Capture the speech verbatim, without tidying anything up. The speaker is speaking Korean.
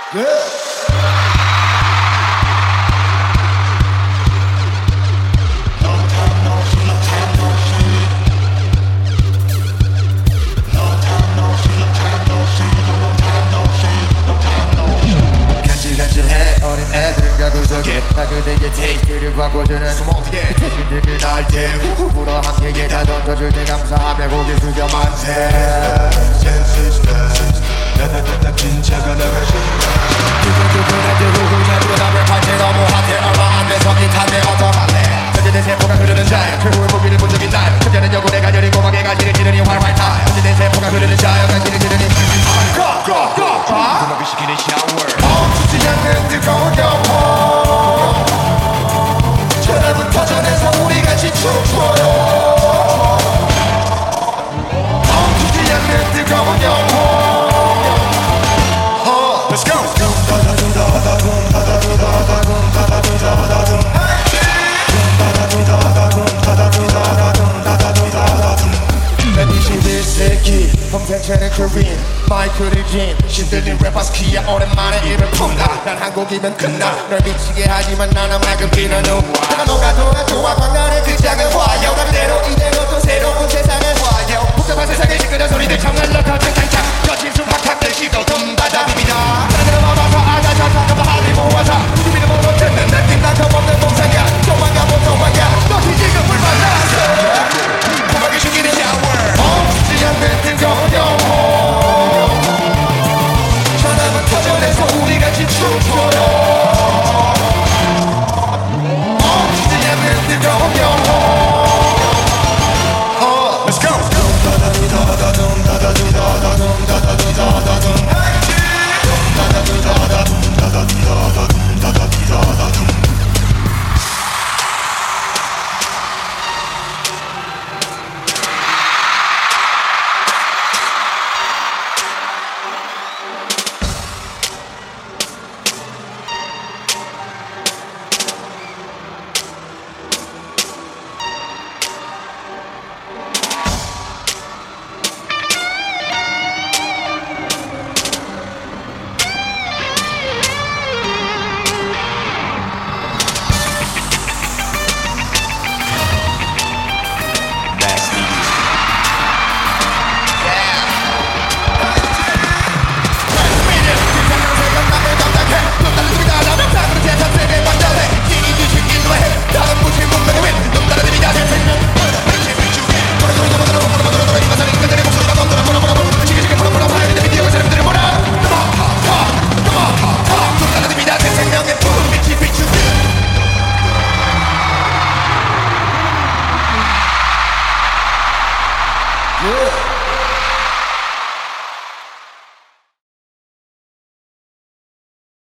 Yeah. 어린 애들은 가구석에 나 그대의 테이스트를 바꿔주는 스모트게 자신들을 날 태우고 불어 한 개에다 던져줄 때 감사하며 고개 숙여 만세 나나나나 진짜가 나가신다 두근두근해도 누구냐고 나를 팔지 너무 핫해 얼마 안 돼서 기탄데 어떡할래 현재된 세포가 흐르는 자유 그 후의 무기를 본 적이 나요 현재는 여고내 가녀린 고막에 가지를 찌르니 활활 타요 현재된 세포가 흐르는 자유 가지를 찌르니 고고고 음악을 시키는 샤워 멈추지 않는 뜨거운 영혼 전화부터 전해서 우리 같이 춤춰요 멈추지 않는 뜨거운 영혼 Let's go! 난 이십일 세기 평생체는 코리안 마이크를 진 신들린 래퍼스 키야 오랜만에 입을 푼다 난 한국이면 끝나 널 미치게 하지만 나는 맑은 피는 후 내가 너가 돌아 좋아 광활한 그 작은 화요 나 그대로 이대로 또 새로운 세상을 화요 복잡한 세상에 시끄러운 소리들 정말로 거친 장창 거친 수박학들 시도 덤바다 비비다 나는 먹어서 아자자자 너무 하리 모아서 비비는 모두 듣는 느낌 난 겁없는 몸상이야 도망가 못 도망가 너희 지금 불만났어 고막이 죽이는 샤워 멈추지 않는 뜨거운 영혼 전화부터 전해서 우리 같이 춤춰요 멈추지 않는 뜨거운 영혼 Let's go! Yeah.